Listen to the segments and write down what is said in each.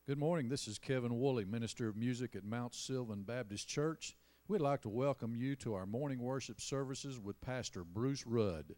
Good morning. This is Kevin Woolley, Minister of Music at Mount Sylvan Baptist Church. We'd like to welcome you to our morning worship services with Pastor Bruce Rudd.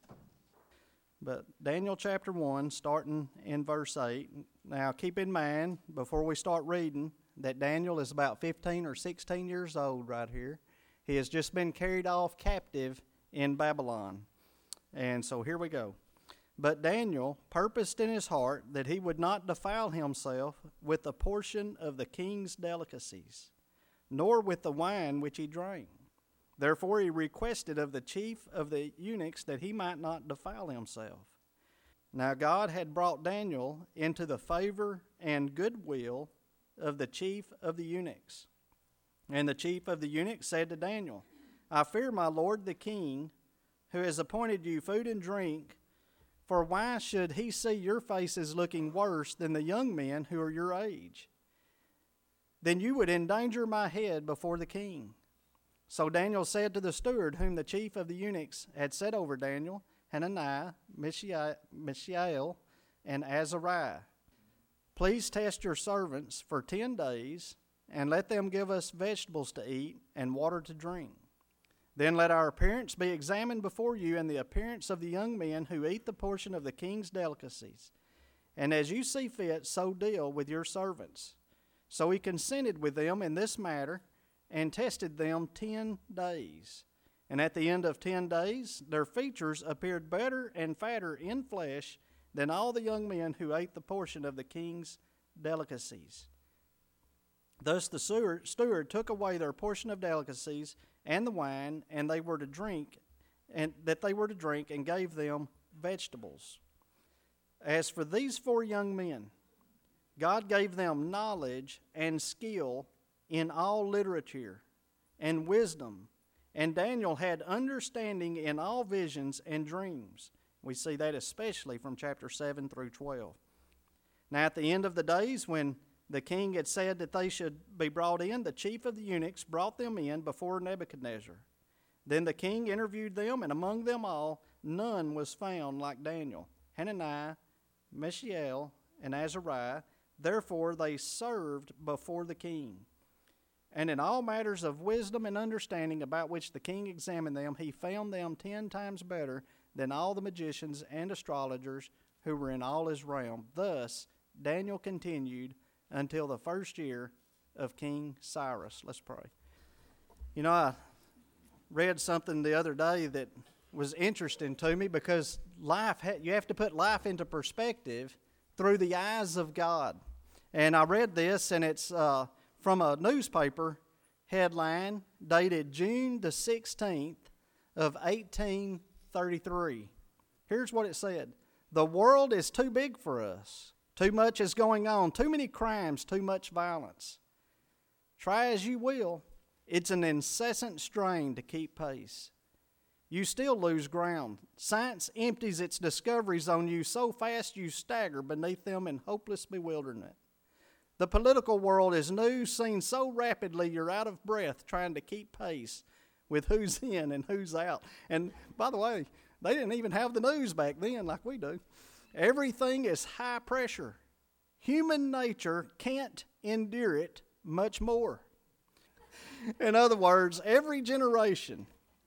But Daniel chapter 1, starting in verse 8. Now keep in mind, before we start reading, that Daniel is about 15 or 16 years old right here. He has just been carried off captive in Babylon. And so here we go. But Daniel purposed in his heart that he would not defile himself with a portion of the king's delicacies, nor with the wine which he drank. Therefore he requested of the chief of the eunuchs that he might not defile himself. Now God had brought Daniel into the favor and goodwill of the chief of the eunuchs. And the chief of the eunuchs said to Daniel, I fear my lord the king, who has appointed you food and drink. For why should he see your faces looking worse than the young men who are your age? Then you would endanger my head before the king. So Daniel said to the steward, whom the chief of the eunuchs had set over Daniel, Hananiah, Mishael, and Azariah, please test your servants for 10 days, and let them give us vegetables to eat and water to drink. Then let our appearance be examined before you, and the appearance of the young men who eat the portion of the king's delicacies. And as you see fit, so deal with your servants. So he consented with them in this matter, and tested them 10 days. And at the end of 10 days, their features appeared better and fatter in flesh than all the young men who ate the portion of the king's delicacies. Thus the steward took away their portion of delicacies and the wine, and they were to drink, and gave them vegetables. As for these 4 young men, God gave them knowledge and skill in all literature and wisdom, and Daniel had understanding in all visions and dreams. We see that especially from chapter 7 through 12. Now at the end of the days, when the king had said that they should be brought in, the chief of the eunuchs brought them in before Nebuchadnezzar. Then the king interviewed them, and among them all none was found like Daniel, Hananiah, Mishael, and Azariah. Therefore they served before the king. And in all matters of wisdom and understanding about which the king examined them, he found them 10 times better than all the magicians and astrologers who were in all his realm. Thus Daniel continued until the first year of King Cyrus. Let's pray. You know, I read something the other day that was interesting to me, because you have to put life into perspective through the eyes of God. And I read this, and it's from a newspaper headline dated June the 16th of 1833. Here's what it said. The world is too big for us. Too much is going on, too many crimes, too much violence. Try as you will, it's an incessant strain to keep pace. You still lose ground. Science empties its discoveries on you so fast you stagger beneath them in hopeless bewilderment. The political world is new, seen so rapidly you're out of breath trying to keep pace with who's in and who's out. And by the way, they didn't even have the news back then like we do. Everything is high pressure. Human nature can't endure it much more. In other words, every generation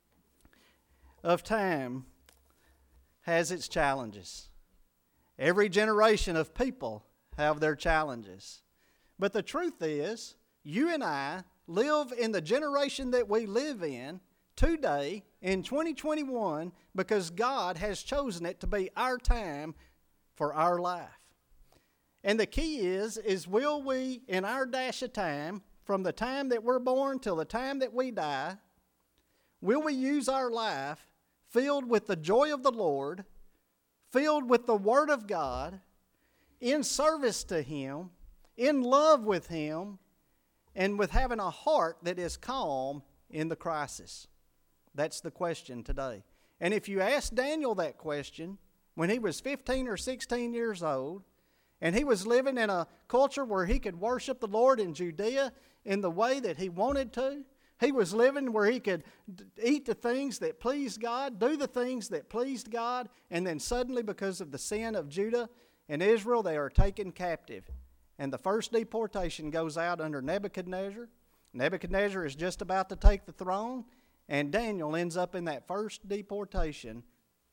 of time has its challenges. Every generation of people have their challenges. But the truth is, you and I live in the generation that we live in today in 2021 because God has chosen it to be our time for our life. And the key is will we, in our dash of time, from the time that we're born till the time that we die, will we use our life filled with the joy of the Lord, filled with the Word of God, in service to Him, in love with Him, and with having a heart that is calm in the crisis? That's the question today. And if you ask Daniel that question when he was 15 or 16 years old, and he was living in a culture where he could worship the Lord in Judea in the way that he wanted to, he was living where he could eat the things that pleased God, do the things that pleased God, and then suddenly, because of the sin of Judah and Israel, they are taken captive. and the first deportation goes out under Nebuchadnezzar. Nebuchadnezzar is just about to take the throne, and Daniel ends up in that first deportation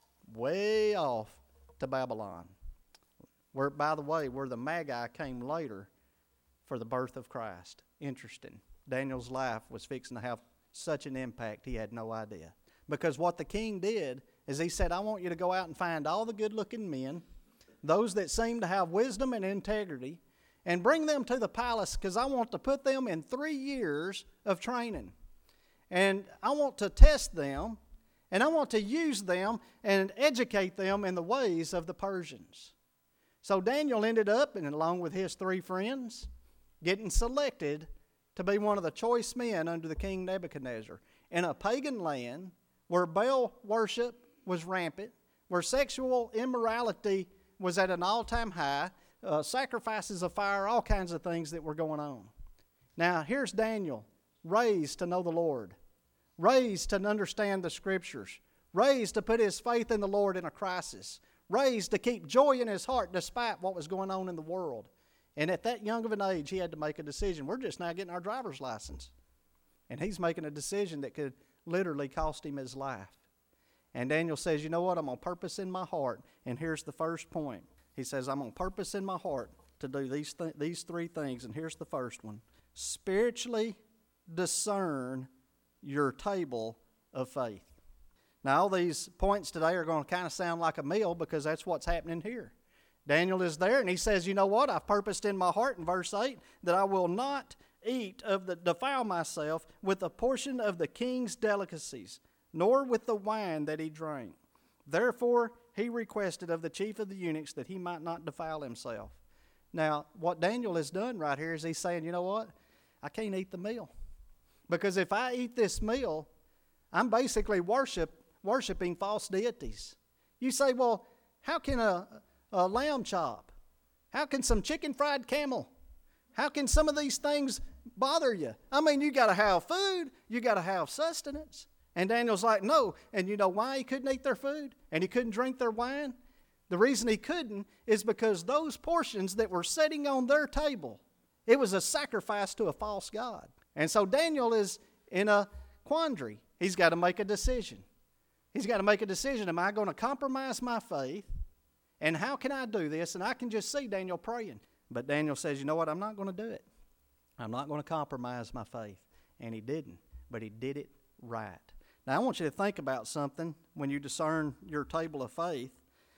way off to Babylon. Where, by the way, where the Magi came later for the birth of Christ. Interesting. Daniel's life was fixing to have such an impact he had no idea. Because what the king did is he said, I want you to go out and find all the good-looking men, those that seem to have wisdom and integrity, and bring them to the palace because I want to put them in 3 years of training. And I want to test them, and I want to use them and educate them in the ways of the Persians. So Daniel ended up, and along with his 3 friends, getting selected to be one of the choice men under the king Nebuchadnezzar in a pagan land where Baal worship was rampant, where sexual immorality was at an all-time high, sacrifices of fire, all kinds of things that were going on. Now, here's Daniel, raised to know the Lord, raised to understand the Scriptures, raised to put his faith in the Lord in a crisis, raised to keep joy in his heart despite what was going on in the world. And at that young of an age, he had to make a decision. We're just now getting our driver's license. And he's making a decision that could literally cost him his life. And Daniel says, you know what, I'm on purpose in my heart. And here's the first point. He says, I'm on purpose in my heart to do these 3 things. And here's the first one. Spiritually discern your table of faith. Now, all these points today are going to kind of sound like a meal because that's what's happening here. Daniel is there and he says, you know what, I've purposed in my heart in verse 8 that I will not defile myself with a portion of the king's delicacies, nor with the wine that he drank. Therefore, he requested of the chief of the eunuchs that he might not defile himself. Now, what Daniel has done right here is he's saying, you know what, I can't eat the meal. Because if I eat this meal, I'm basically worshiping false deities. You say, well, how can a lamb chop? How can some chicken fried camel? How can some of these things bother you? I mean, you got to have food. You got to have sustenance. And Daniel's like, no. And you know why he couldn't eat their food and he couldn't drink their wine? The reason he couldn't is because those portions that were sitting on their table, it was a sacrifice to a false god. And so Daniel is in a quandary. He's got to make a decision. He's got to make a decision. Am I going to compromise my faith? And how can I do this? And I can just see Daniel praying. But Daniel says, you know what? I'm not going to do it. I'm not going to compromise my faith. And he didn't. But he did it right. Now, I want you to think about something when you discern your table of faith.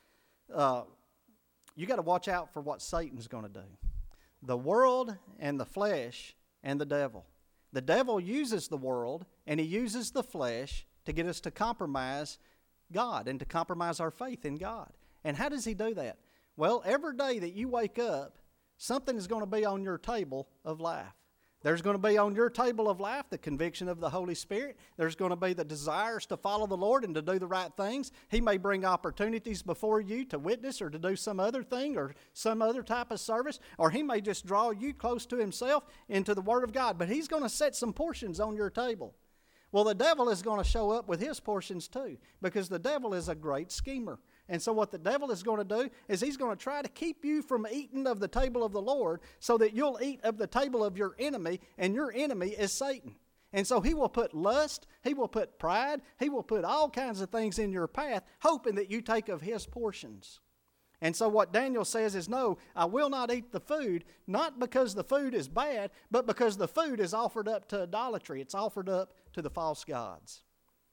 You got to watch out for what Satan's going to do. The world and the flesh and the devil. The devil uses the world and he uses the flesh to get us to compromise God and to compromise our faith in God. And how does he do that? Well, every day that you wake up, something is going to be on your table of life. There's going to be on your table of life the conviction of the Holy Spirit. There's going to be the desires to follow the Lord and to do the right things. He may bring opportunities before you to witness or to do some other thing or some other type of service, or he may just draw you close to himself into the Word of God. But he's going to set some portions on your table. Well, the devil is going to show up with his portions too, because the devil is a great schemer. And so what the devil is going to do is he's going to try to keep you from eating of the table of the Lord so that you'll eat of the table of your enemy, and your enemy is Satan. And so he will put lust, he will put pride, he will put all kinds of things in your path, hoping that you take of his portions. And so what Daniel says is, no, I will not eat the food, not because the food is bad, but because the food is offered up to idolatry. It's offered up to the false gods.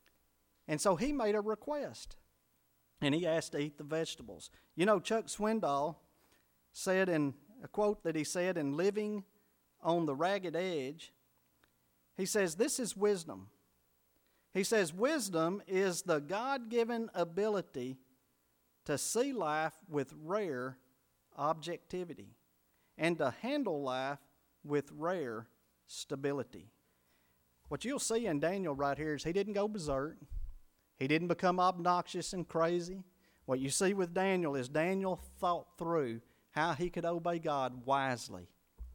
And so he made a request. And he asked to eat the vegetables. You know, Chuck Swindoll said in a quote that he said in Living on the Ragged Edge, he says, this is wisdom. He says, wisdom is the God-given ability to see life with rare objectivity and to handle life with rare stability. What you'll see in Daniel right here is he didn't go berserk. He didn't become obnoxious and crazy. What you see with Daniel is Daniel thought through how he could obey God wisely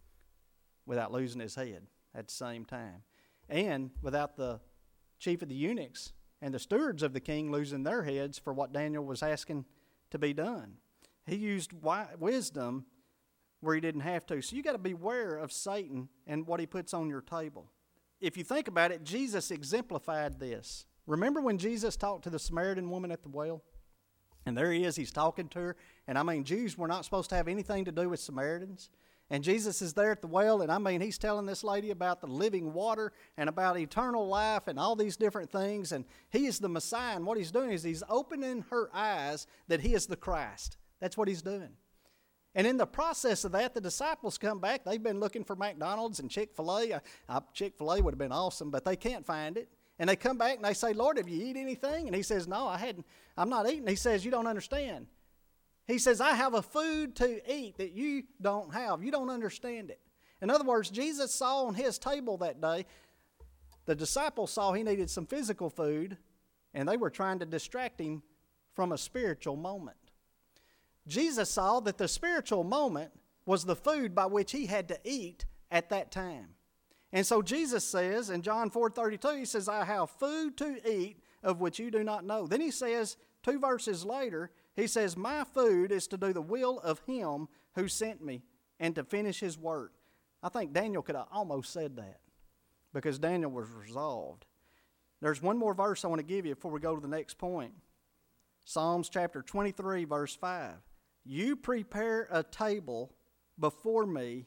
without losing his head at the same time. And without the chief of the eunuchs and the stewards of the king losing their heads for what Daniel was asking to be done. He used wisdom where he didn't have to. So you got to beware of Satan and what he puts on your table. If you think about it, Jesus exemplified this. Remember when Jesus talked to the Samaritan woman at the well? And there he is, he's talking to her. And I mean, Jews were not supposed to have anything to do with Samaritans. And Jesus is there at the well, and I mean, he's telling this lady about the living water and about eternal life and all these different things. And he is the Messiah, and what he's doing is he's opening her eyes that he is the Christ. That's what he's doing. And in the process of that, the disciples come back. They've been looking for McDonald's and Chick-fil-A. Chick-fil-A would have been awesome, but they can't find it. And they come back and they say, Lord, have you eaten anything? And he says, no, I'm not eating. He says, you don't understand. He says, I have a food to eat that you don't have. You don't understand it. In other words, Jesus saw on his table that day, the disciples saw he needed some physical food, and they were trying to distract him from a spiritual moment. Jesus saw that the spiritual moment was the food by which he had to eat at that time. And so Jesus says in John 4:32, he says, I have food to eat of which you do not know. Then he says, 2 verses later, he says, my food is to do the will of him who sent me and to finish his work. I think Daniel could have almost said that because Daniel was resolved. There's one more verse I want to give you before we go to the next point. Psalms chapter 23, verse 5. You prepare a table before me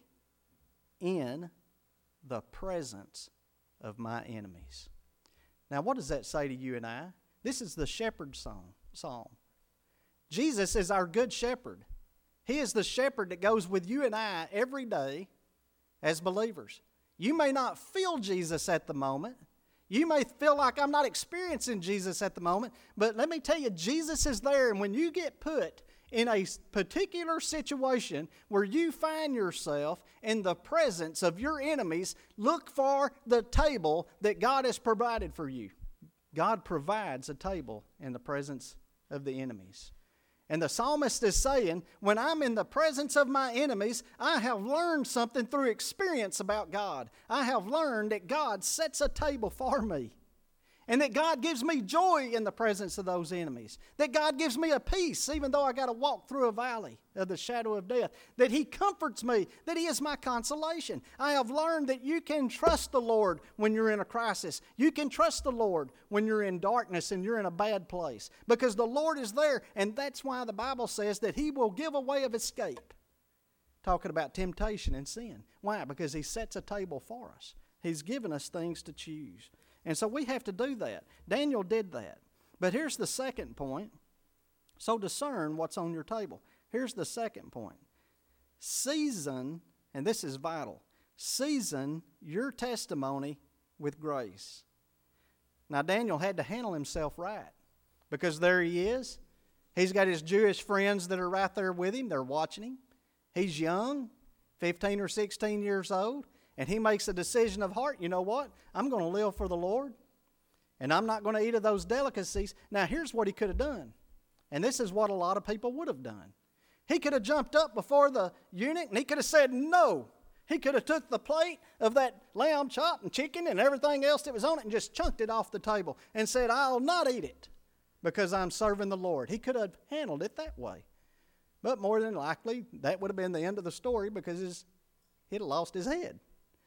in the presence of my enemies. Now, what does that say to you and I? This is the shepherd's psalm. Jesus is our good shepherd. He is the shepherd that goes with you and I every day as believers. You may not feel Jesus at the moment. You may feel like I'm not experiencing Jesus at the moment, but let me tell you, Jesus is there, and when you get put in a particular situation where you find yourself in the presence of your enemies, look for the table that God has provided for you. God provides a table in the presence of the enemies. And the psalmist is saying, when I'm in the presence of my enemies, I have learned something through experience about God. I have learned that God sets a table for me. And that God gives me joy in the presence of those enemies. That God gives me a peace even though I got to walk through a valley of the shadow of death. That He comforts me. That He is my consolation. I have learned that you can trust the Lord when you're in a crisis. You can trust the Lord when you're in darkness and you're in a bad place. Because the Lord is there, and that's why the Bible says that He will give a way of escape. Talking about temptation and sin. Why? Because He sets a table for us. He's given us things to choose. And so we have to do that. Daniel did that. But here's the second point. So discern what's on your table. Here's the second point. Season, and this is vital, season your testimony with grace. Now Daniel had to handle himself right because there he is. He's got his Jewish friends that are right there with him. They're watching him. He's young, 15 or 16 years old. And he makes a decision of heart, you know what? I'm going to live for the Lord, and I'm not going to eat of those delicacies. Now, here's what he could have done, and this is what a lot of people would have done. He could have jumped up before the eunuch, and he could have said no. He could have took the plate of that lamb chop and chicken and everything else that was on it and just chunked it off the table and said, I'll not eat it because I'm serving the Lord. He could have handled it that way. But more than likely, that would have been the end of the story because he'd have lost his head.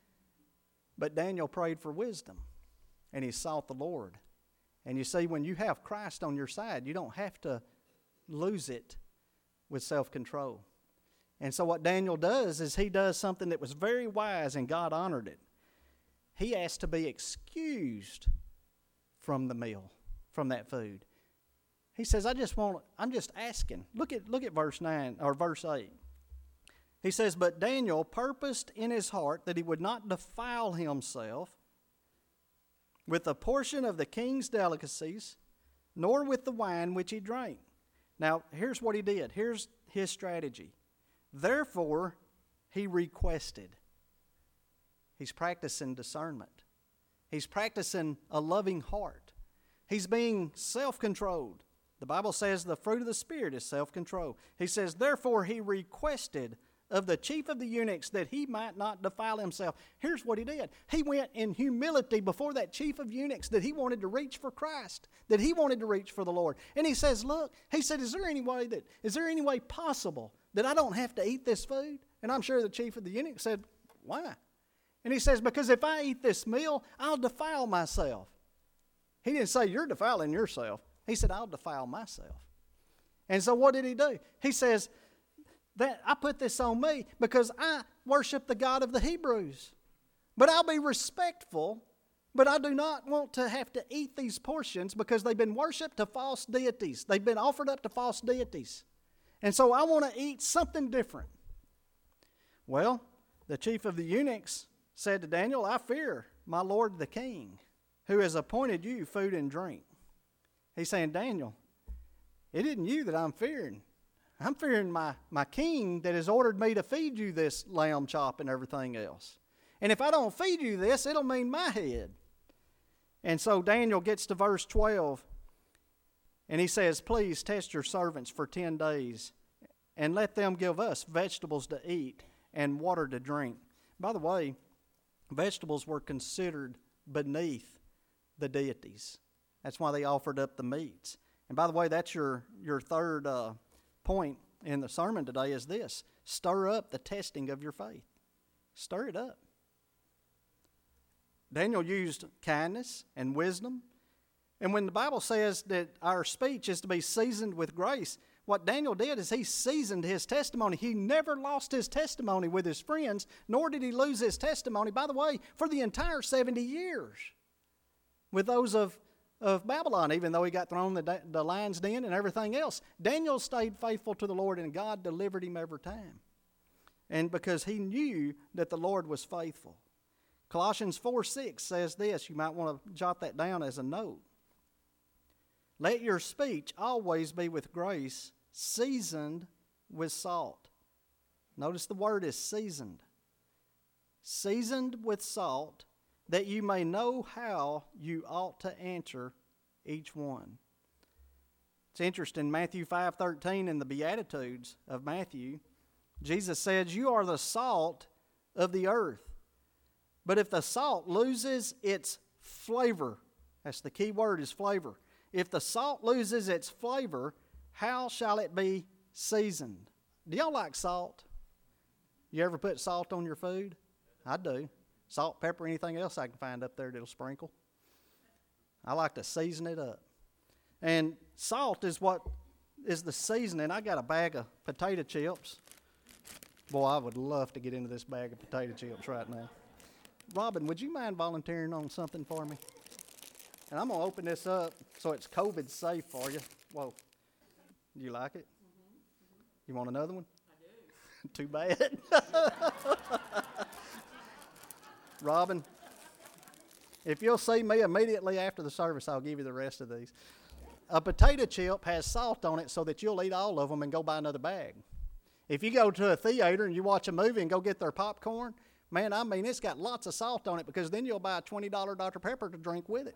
But Daniel prayed for wisdom, and he sought the Lord. And you see, when you have Christ on your side, you don't have to lose it with self-control. And so what Daniel does is he does something that was very wise, and God honored it. He asked to be excused from the meal, from that food. He says, I'm just asking. Look at verse 9 or verse 8. He says, but Daniel purposed in his heart that he would not defile himself with a portion of the king's delicacies, nor with the wine which he drank. Now, here's what he did. Here's his strategy. Therefore, he requested. He's practicing discernment. He's practicing a loving heart. He's being self-controlled. The Bible says the fruit of the Spirit is self-control. He says, therefore, he requested of the chief of the eunuchs that he might not defile himself. Here's what he did. He went in humility before that chief of eunuchs that he wanted to reach for Christ, that he wanted to reach for the Lord. And he says, look, he said, is there any way possible that I don't have to eat this food? And I'm sure the chief of the eunuchs said, why? And he says, because if I eat this meal, I'll defile myself. He didn't say, you're defiling yourself. He said, I'll defile myself. And so what did he do? He says, that I put this on me because I worship the God of the Hebrews. But I'll be respectful, but I do not want to have to eat these portions because they've been worshipped to false deities. They've been offered up to false deities. And so I want to eat something different. Well, the chief of the eunuchs said to Daniel, I fear my lord the king, who has appointed you food and drink. He's saying, Daniel, it isn't you that I'm fearing. I'm fearing my king that has ordered me to feed you this lamb chop and everything else. And if I don't feed you this, it'll mean my head. And so Daniel gets to verse 12, and he says, please test your servants for 10 days, and let them give us vegetables to eat and water to drink. By the way, vegetables were considered beneath the deities. That's why they offered up the meats. And by the way, that's your third point in the sermon today is this: stir up the testing of your faith. Stir it up. Daniel used kindness and wisdom. And when the Bible says that our speech is to be seasoned with grace, what Daniel did is he seasoned his testimony. He never lost his testimony with his friends, nor did he lose his testimony, by the way, for the entire 70 years with those of Babylon, even though he got thrown in the lion's den and everything else. Daniel stayed faithful to the Lord, and God delivered him every time. And because he knew that the Lord was faithful. Colossians 4:6 says this. You might want to jot that down as a note. Let your speech always be with grace, seasoned with salt. Notice the word is seasoned. Seasoned with salt, that you may know how you ought to answer each one. It's interesting, Matthew 5:13 in the Beatitudes of Matthew, Jesus says, you are the salt of the earth. But if the salt loses its flavor, that's the key word is flavor. If the salt loses its flavor, how shall it be seasoned? Do y'all like salt? You ever put salt on your food? I do. Salt, pepper, anything else I can find up there that'll sprinkle. I like to season it up. And salt is what is the seasoning. I got a bag of potato chips. Boy, I would love to get into this bag of potato chips right now. Robin, would you mind volunteering on something for me? And I'm going to open this up so it's COVID safe for you. Whoa. Do you like it? You want another one? I do. Too bad. Robin, if you'll see me immediately after the service, I'll give you the rest of these. A potato chip has salt on it so that you'll eat all of them and go buy another bag. If you go to a theater and you watch a movie and go get their popcorn, man, I mean, it's got lots of salt on it because then you'll buy a $20 Dr. Pepper to drink with it.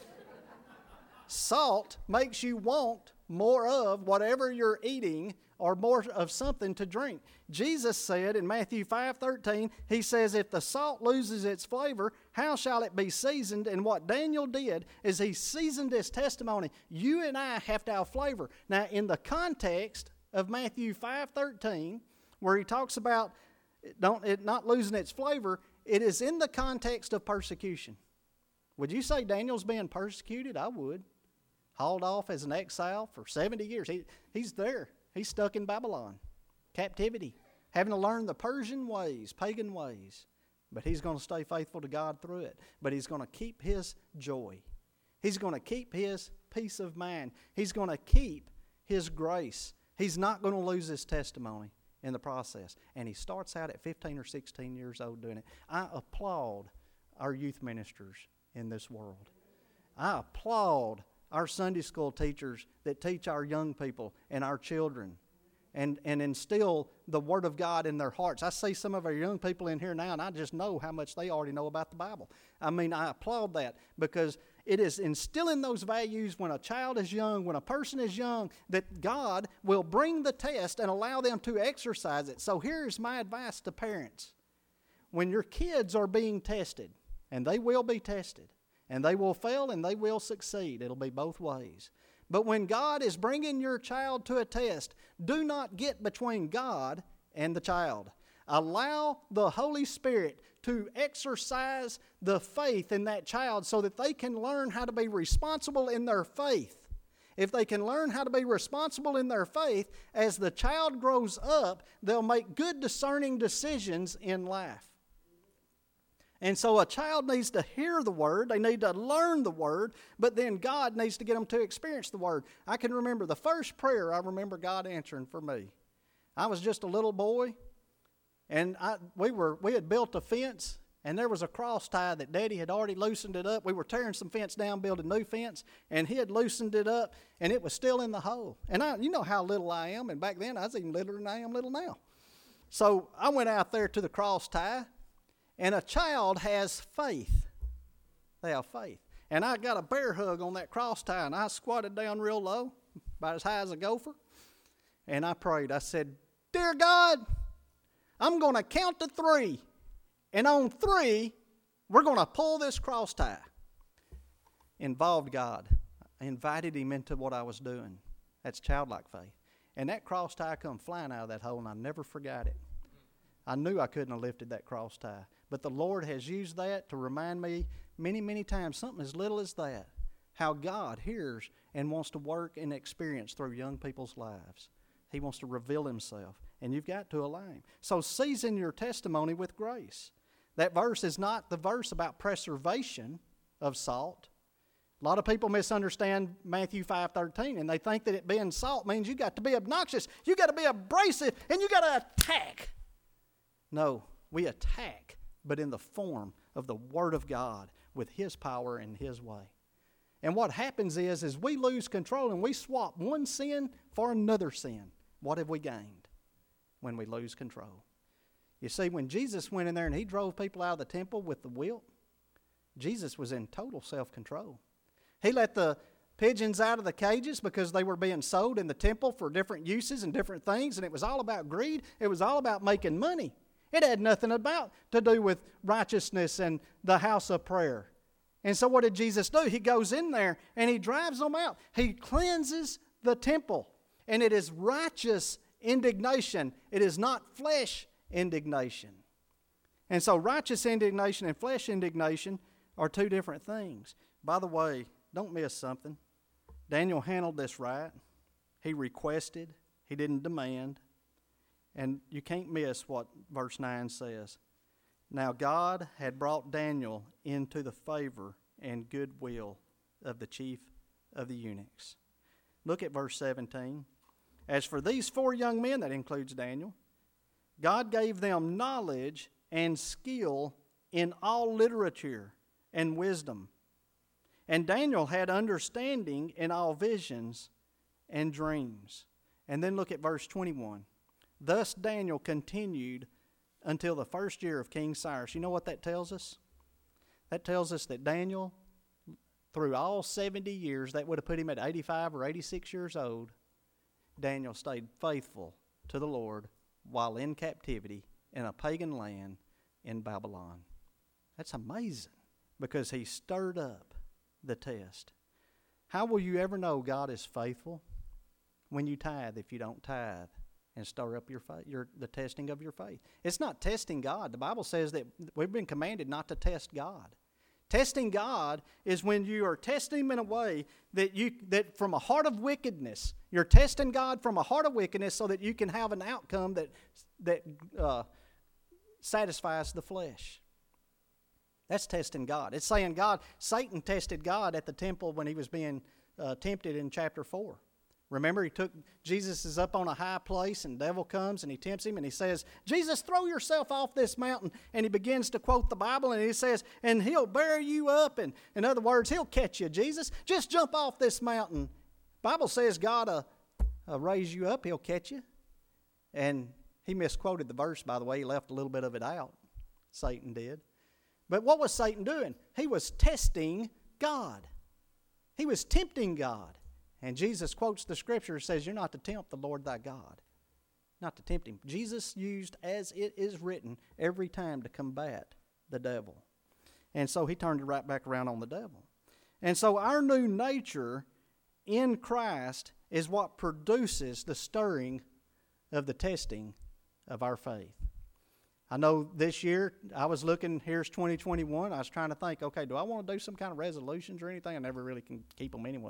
Salt makes you want more of whatever you're eating or more of something to drink. Jesus said in Matthew 5:13, he says, if the salt loses its flavor, how shall it be seasoned? And what Daniel did is he seasoned his testimony. You and I have to have flavor. Now, in the context of Matthew 5:13, where he talks about it not losing its flavor, it is in the context of persecution. Would you say Daniel's being persecuted? I would. Hauled off as an exile for 70 years. He's there. He's stuck in Babylon, captivity, having to learn the Persian ways, pagan ways. But he's going to stay faithful to God through it. But he's going to keep his joy. He's going to keep his peace of mind. He's going to keep his grace. He's not going to lose his testimony in the process. And he starts out at 15 or 16 years old doing it. I applaud our youth ministers in this world. I applaud our Sunday school teachers that teach our young people and our children and instill the Word of God in their hearts. I see some of our young people in here now, and I just know how much they already know about the Bible. I mean, I applaud that because it is instilling those values when a child is young, when a person is young, that God will bring the test and allow them to exercise it. So here's my advice to parents. When your kids are being tested, and they will be tested, and they will fail and they will succeed. It'll be both ways. But when God is bringing your child to a test, do not get between God and the child. Allow the Holy Spirit to exercise the faith in that child so that they can learn how to be responsible in their faith. If they can learn how to be responsible in their faith, as the child grows up, they'll make good discerning decisions in life. And so a child needs to hear the Word, they need to learn the Word, but then God needs to get them to experience the Word. I can remember the first prayer I remember God answering for me. I was just a little boy, and we had built a fence, and there was a cross tie that Daddy had already loosened it up. We were tearing some fence down, building new fence, and he had loosened it up, and it was still in the hole. And you know how little I am, and back then I was even littler than I am little now. So I went out there to the cross tie, and a child has faith. They have faith. And I got a bear hug on that cross tie, and I squatted down real low, about as high as a gopher, and I prayed. I said, "Dear God, I'm going to count to 3, and on 3, we're going to pull this cross tie." Involved God. I invited him into what I was doing. That's childlike faith. And that cross tie come flying out of that hole, and I never forgot it. I knew I couldn't have lifted that cross tie. But the Lord has used that to remind me many, many times, something as little as that, how God hears and wants to work and experience through young people's lives. He wants to reveal himself, and you've got to allow him. So season your testimony with grace. That verse is not the verse about preservation of salt. A lot of people misunderstand Matthew 5:13, and they think that it being salt means you got to be obnoxious, you got to be abrasive, and you got to attack. No, we attack, but in the form of the Word of God with His power and His way. And what happens is we lose control and we swap one sin for another sin. What have we gained when we lose control? You see, when Jesus went in there and He drove people out of the temple with the whip, Jesus was in total self-control. He let the pigeons out of the cages because they were being sold in the temple for different uses and different things, and it was all about greed. It was all about making money. It had nothing to do with righteousness and the house of prayer. And so what did Jesus do? He goes in there and He drives them out. He cleanses the temple. And it is righteous indignation. It is not flesh indignation. And so righteous indignation and flesh indignation are two different things. By the way, don't miss something. Daniel handled this right. He requested. He didn't demand. And you can't miss what verse 9 says. Now God had brought Daniel into the favor and goodwill of the chief of the eunuchs. Look at verse 17. As for these 4 young men, that includes Daniel, God gave them knowledge and skill in all literature and wisdom. And Daniel had understanding in all visions and dreams. And then look at verse 21. Thus Daniel continued until the first year of King Cyrus. You know what that tells us? That tells us that Daniel, through all 70 years, that would have put him at 85 or 86 years old, Daniel stayed faithful to the Lord while in captivity in a pagan land in Babylon. That's amazing because he stirred up the test. How will you ever know God is faithful? When you tithe, if you don't tithe and stir up your faith, the testing of your faith. It's not testing God. The Bible says that we've been commanded not to test God. Testing God is when you are testing Him in a way that from a heart of wickedness, you're testing God from a heart of wickedness so that you can have an outcome that satisfies the flesh. That's testing God. It's saying Satan tested God at the temple when he was being tempted in chapter 4. Remember, Jesus is up on a high place and the devil comes and he tempts him and he says, Jesus, throw yourself off this mountain. And he begins to quote the Bible and he says, and He'll bear you up. And in other words, He'll catch you, Jesus. Just jump off this mountain. The Bible says God will raise you up. He'll catch you. And he misquoted the verse, by the way. He left a little bit of it out. Satan did. But what was Satan doing? He was testing God. He was tempting God. And Jesus quotes the scripture and says, you're not to tempt the Lord thy God. Not to tempt Him. Jesus used as it is written every time to combat the devil. And so He turned it right back around on the devil. And so our new nature in Christ is what produces the stirring of the testing of our faith. I know this year, I was looking, here's 2021, I was trying to think, okay, do I want to do some kind of resolutions or anything? I never really can keep them anyway.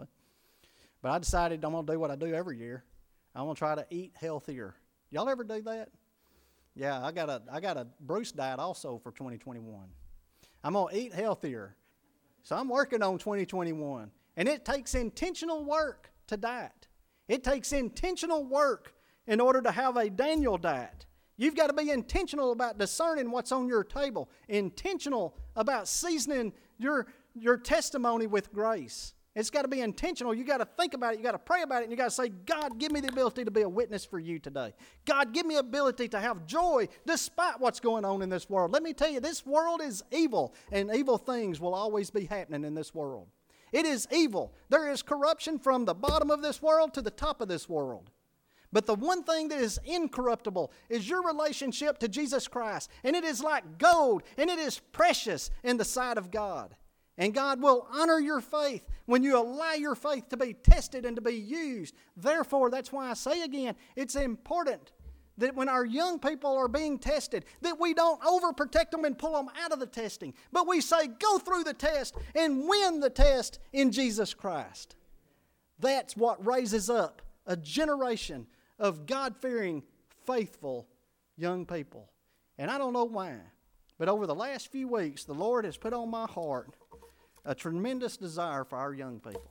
But I decided I'm going to do what I do every year. I'm going to try to eat healthier. Y'all ever do that? Yeah, I got a Bruce diet also for 2021. I'm going to eat healthier. So I'm working on 2021. And it takes intentional work to diet. It takes intentional work in order to have a Daniel diet. You've got to be intentional about discerning what's on your table. Intentional about seasoning your testimony with grace. It's got to be intentional. You've got to think about it. You've got to pray about it. And you've got to say, God, give me the ability to be a witness for you today. God, give me ability to have joy despite what's going on in this world. Let me tell you, this world is evil, and evil things will always be happening in this world. It is evil. There is corruption from the bottom of this world to the top of this world. But the one thing that is incorruptible is your relationship to Jesus Christ. And it is like gold, and it is precious in the sight of God. And God will honor your faith when you allow your faith to be tested and to be used. Therefore, that's why I say again, it's important that when our young people are being tested, that we don't overprotect them and pull them out of the testing. But we say, go through the test and win the test in Jesus Christ. That's what raises up a generation of God-fearing, faithful young people. And I don't know why, but over the last few weeks, the Lord has put on my heart a tremendous desire for our young people.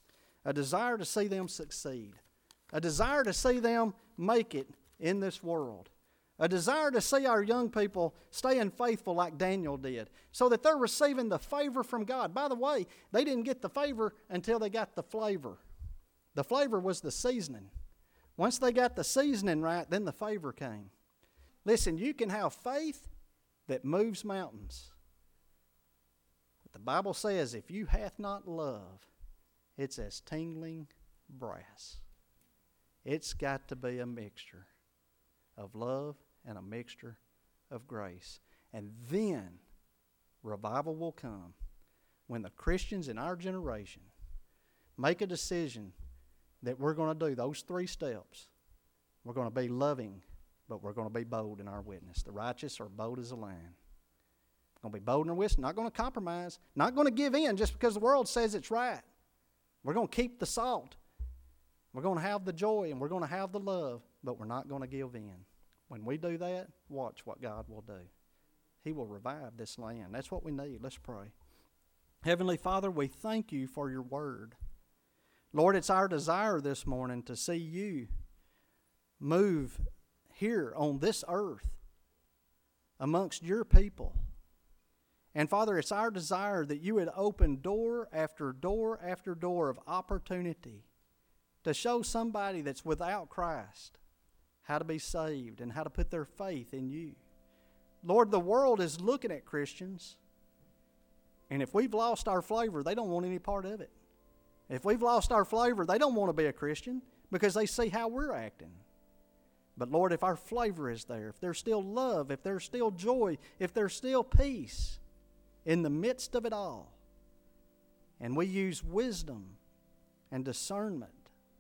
A desire to see them succeed. A desire to see them make it in this world. A desire to see our young people staying faithful like Daniel did, so that they're receiving the favor from God. By the way, they didn't get the favor until they got the flavor. The flavor was the seasoning. Once they got the seasoning right, then the favor came. Listen, you can have faith that moves mountains. But the Bible says, if you hath not love, it's as tingling brass. It's got to be a mixture of love and a mixture of grace. And then revival will come when the Christians in our generation make a decision that we're going to do those 3 steps. We're going to be loving, but we're going to be bold in our witness. The righteous are bold as a lion. We're going to be bold in our witness, not going to compromise, not going to give in just because the world says it's right. We're going to keep the salt. We're going to have the joy and we're going to have the love, but we're not going to give in. When we do that, watch what God will do. He will revive this land. That's what we need. Let's pray. Heavenly Father, we thank you for your word. Lord, it's our desire this morning to see you move here on this earth amongst your people. And Father, it's our desire that you would open door after door after door of opportunity to show somebody that's without Christ how to be saved and how to put their faith in you. Lord, the world is looking at Christians, and if we've lost our flavor, they don't want any part of it. If we've lost our flavor, they don't want to be a Christian because they see how we're acting. But Lord, if our flavor is there, if there's still love, if there's still joy, if there's still peace in the midst of it all, and we use wisdom and discernment,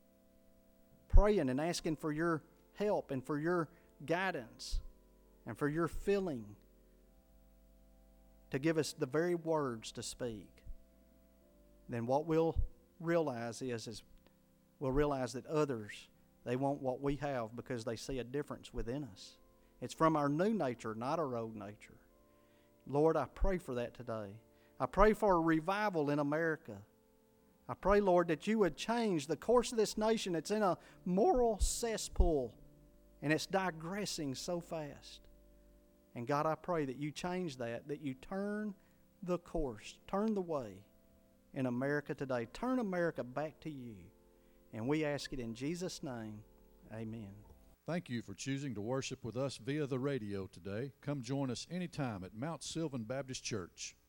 praying and asking for your help and for your guidance and for your filling to give us the very words to speak, then what we'll realize is we'll realize that others, they want what we have because they see a difference within us. It's from our new nature, not our old nature. Lord, I pray for that today. I pray for a revival in America. I pray, Lord, that you would change the course of this nation. It's in a moral cesspool, and it's digressing so fast. And God, I pray that you change that you turn the course, turn the way in America today. Turn America back to you. And we ask it in Jesus' name. Amen. Thank you for choosing to worship with us via the radio today. Come join us anytime at Mount Sylvan Baptist Church.